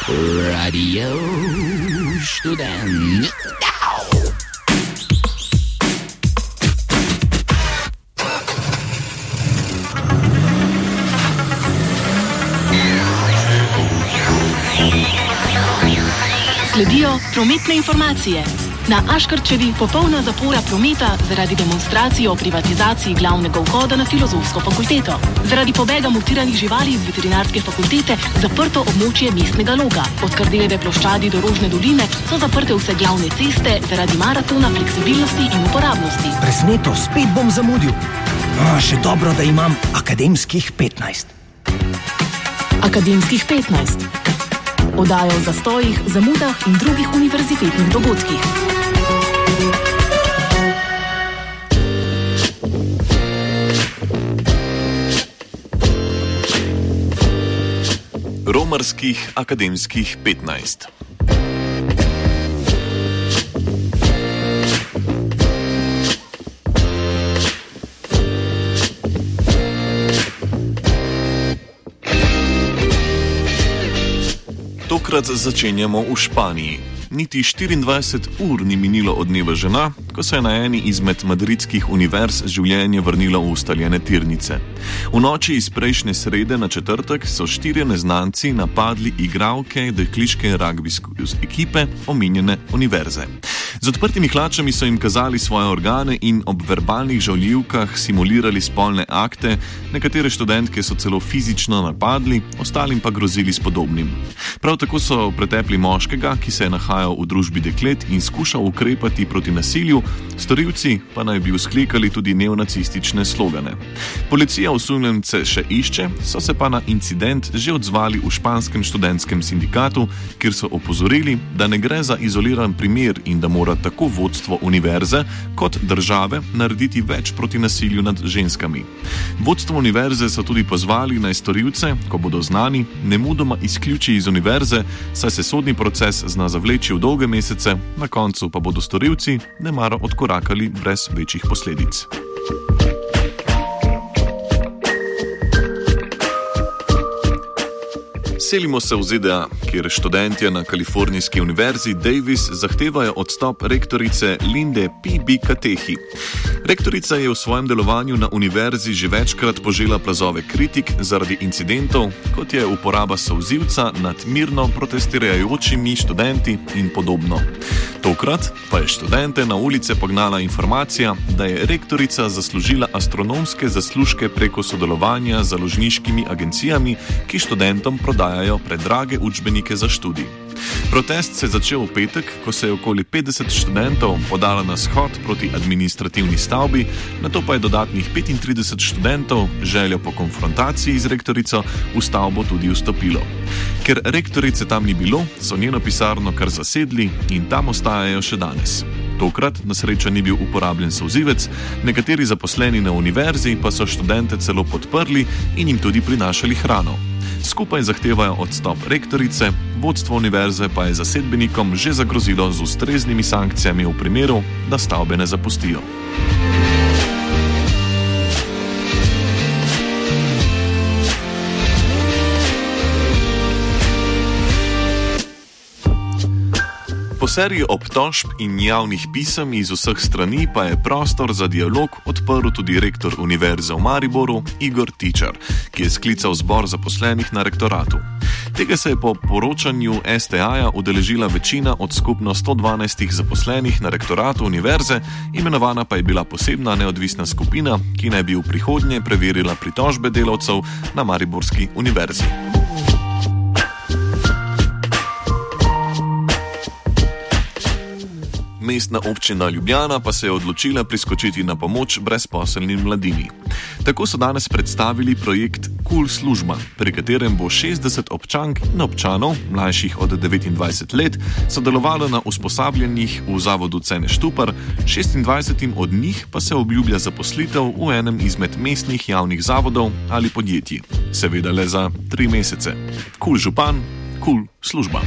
Radio Študent. Sledijo prometne informacije. Na Aškerčevi popolna zapora prometa zaradi demonstracije o privatizaciji glavnega vhoda na Filozofsko fakulteto. Zaradi pobega mutiranih živali iz veterinarske fakultete zaprto območje mestnega loga. Od Kardeljeve ploščadi do Rožne doline so zaprte vse glavne ceste zaradi maratona fleksibilnosti in uporabnosti. Presneto, spet bom zamudil. Še dobro, da imam akademskih 15. Akademskih 15. Oddajo o zastojih, zamudah in drugih univerzitetnih dogodkih. Romarskih akademskih 15. Tokrat začenjamo v Španiji. Niti 24 ur ni minilo od dneva žena, ko se je na eni izmed madridskih univerz življenje vrnilo v ustaljene tirnice. V noči iz prejšnje srede na četrtek so 4 neznanci napadli igralke dekliške ragbijske ekipe omenjene univerze. Z odprtimi hlačami so jim kazali svoje organe in ob verbalnih žaljivkah simulirali spolne akte, nekatere študentke so celo fizično napadli, ostalim pa grozili s podobnim. Prav tako so pretepli moškega, ki se je nahajal v družbi deklet in skušal ukrepati proti nasilju, storilci pa naj bi vzklikali tudi neonacistične slogane. Policija osumljence še išče, so se pa na incident že odzvali v španskem študentskem sindikatu, kjer so opozorili, da ne gre za izoliran primer in da mora tako vodstvo univerze kot države narediti več proti nasilju nad ženskami. Vodstvo univerze so tudi pozvali naj storilce, ko bodo znani, nemudoma izključi iz univerze, saj se sodni proces zna zavleči v dolge mesece, na koncu pa bodo storilci nemara odkorakali brez večjih posledic. Selimo se v ZDA, kjer študentje na kalifornijski univerzi Davis zahtevajo odstop rektorice Linde P.B. Katehi. Rektorica je v svojem delovanju na univerzi že večkrat požela plazove kritik zaradi incidentov, kot je uporaba solzivca nad mirno protestirajočimi študenti in podobno. Tokrat pa je študente na ulice pognala informacija, da je rektorica zaslužila astronomske zaslužke preko sodelovanja z založniškimi agencijami, ki študentom prodajajo predrage učbenike za študij. Protest se je začel v petek, ko se je okoli 50 študentov podalo na shod proti administrativni stavbi, nato pa je dodatnih 35 študentov željo po konfrontaciji z rektorico v stavbo tudi vstopilo. Ker rektorice tam ni bilo, so njeno pisarno kar zasedli in tam ostajajo še danes. Tokrat na srečo ni bil uporabljen solzivec, nekateri zaposleni na univerzi pa so študente celo podprli in jim tudi prinašali hrano. Skupaj zahtevajo odstop rektorice, vodstvo univerze pa je zasedbenikom že zagrozilo z ustreznimi sankcijami v primeru, da stavbe ne zapustijo. Po seriji obtožb in javnih pisem iz vseh strani pa je prostor za dialog odprl tudi rektor Univerze v Mariboru Igor Tičar, ki je sklical zbor zaposlenih na rektoratu. Tega se je po poročanju STA udeležila večina od skupno 112 zaposlenih na rektoratu univerze, imenovana pa je bila posebna neodvisna skupina, ki naj bi v prihodnje preverila pritožbe delavcev na Mariborski univerzi. Mestna občina Ljubljana pa se je odločila priskočiti na pomoč brezposelnim mladini. Tako so danes predstavili projekt KUL služba, pri katerem bo 60 občank in občanov, mlajših od 29 let, sodelovalo na usposabljanjih v zavodu Cene Štupar, 26 od njih pa se obljublja zaposlitev v enem izmed mestnih javnih zavodov ali podjetij. Seveda le za 3 mesece. KUL župan, KUL služba.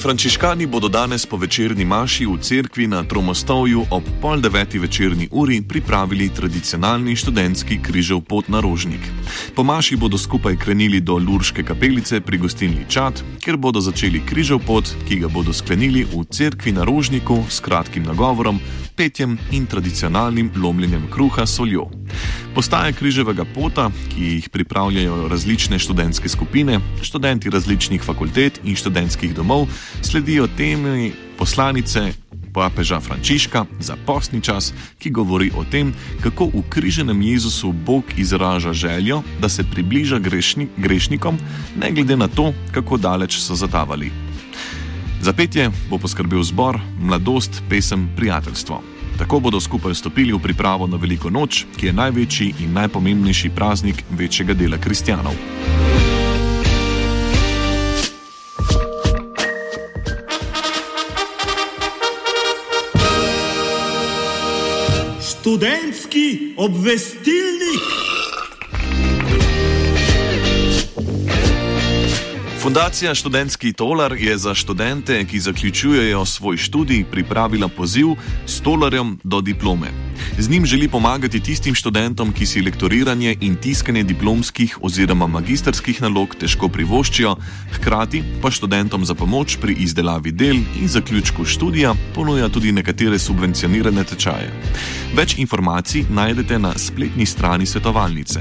Frančiškani bodo danes po večerni maši v cerkvi na Tromostovju ob 8:30 večerni uri pripravili tradicionalni študentski križev pot na Rožnik. Po maši bodo skupaj krenili do Lurške kapelice pri gostilni Čad, kjer bodo začeli križev pot, ki ga bodo sklenili v cerkvi na Rožniku s kratkim nagovorom, petjem in tradicionalnim lomljenjem kruha s soljo. Postaje križevega pota, ki jih pripravljajo različne študentske skupine, študenti različnih fakultet in študentskih domov, sledijo temi poslanice papeža Frančiška za postni čas, ki govori o tem, kako v križenem Jezusu Bog izraža željo, da se približa grešnikom, ne glede na to, kako daleč so zatavali. Za petje bo poskrbel zbor Mladost, pesem, prijateljstvo. Tako bodo skupaj stopili v pripravo na Veliko noč, ki je največji in najpomembnejši praznik večjega dela kristjanov. Študentski obvestilnik. Fundacija Študentski tolar je za študente, ki zaključujejo svoj študij, pripravila poziv s tolarjem do diplome. Z njim želi pomagati tistim študentom, ki si lektoriranje in tiskanje diplomskih oziroma magistrskih nalog težko privoščijo, hkrati pa študentom za pomoč pri izdelavi del in zaključku študija ponuja tudi nekatere subvencionirane tečaje. Več informacij najdete na spletni strani svetovalnice.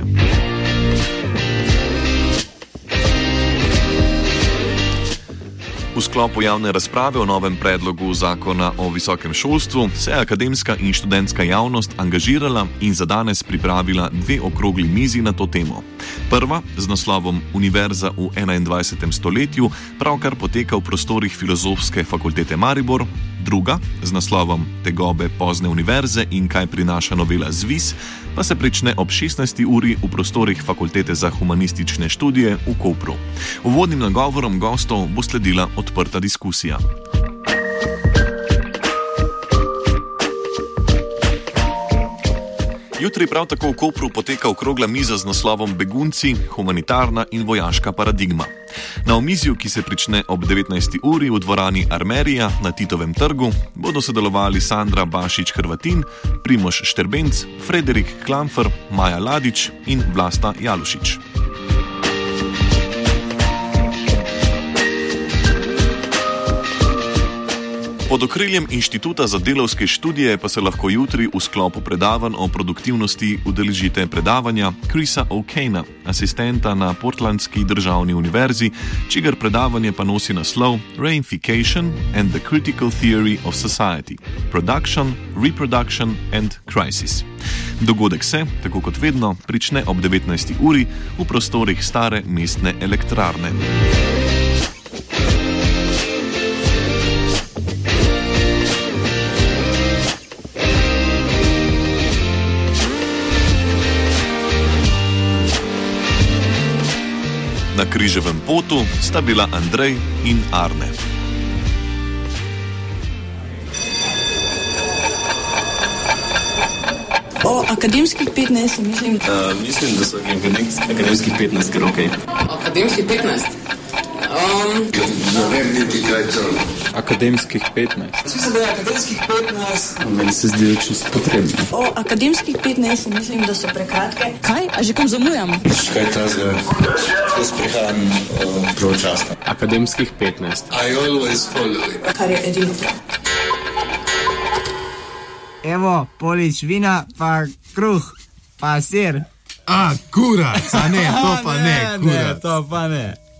V sklopu javne razprave o novem predlogu zakona o visokem šolstvu se je akademska in študentska javnost angažirala in za danes pripravila 2 okrogli mizi na to temo. Prva z naslovom Univerza v 21. stoletju pravkar poteka v prostorih Filozofske fakultete Maribor, druga z naslovom Tegobe pozne univerze in kaj prinaša novela ZVIS pa se prične ob 16. uri v prostorih Fakultete za humanistične študije v Kopru. Uvodnim nagovorom gostov bo sledila odprta diskusija. Jutri prav tako v Kopru poteka okrogla miza z naslovom Begunci, humanitarna in vojaška paradigma. Na omizju, ki se prične ob 19. uri v dvorani Armerija na Titovem trgu, bodo sodelovali Sandra Bašič-Hrvatin, Primož Šterbenc, Frederik Klamfer, Maja Ladič in Vlasta Jalušič. Pod okriljem Inštituta za delavske študije pa se lahko jutri v sklopu predavanj o produktivnosti udeležite predavanja Chrisa O'Kaina, asistenta na Portlandski državni univerzi, čigar predavanje pa nosi naslov Reification and the Critical Theory of Society – Production, Reproduction and Crisis. Dogodek se, tako kot vedno, prične ob 19. uri v prostorih stare mestne elektrarne. Na križevem potu sta bila Andrej in Arne. O akademskih 15, mislim. Mislim, da so akademskih 15 kar okej. Akademskih 15? Ne vem niti kaj to. Akademskih 15. Mislim, da je akademskih 15. Meni se zdi čisto potrebno. O akademskih 15, mislim, da so prekratke. Kaj? A že kam zamujam? Kaj ta zdaj? Jaz prihajam pravočasno. Akademskih 15. I always follow it. Kar je edino prav. Evo, polič vina, pa kruh, pa sir. Kurac, a ne, to pa ne, kurac. Ne, to pa ne.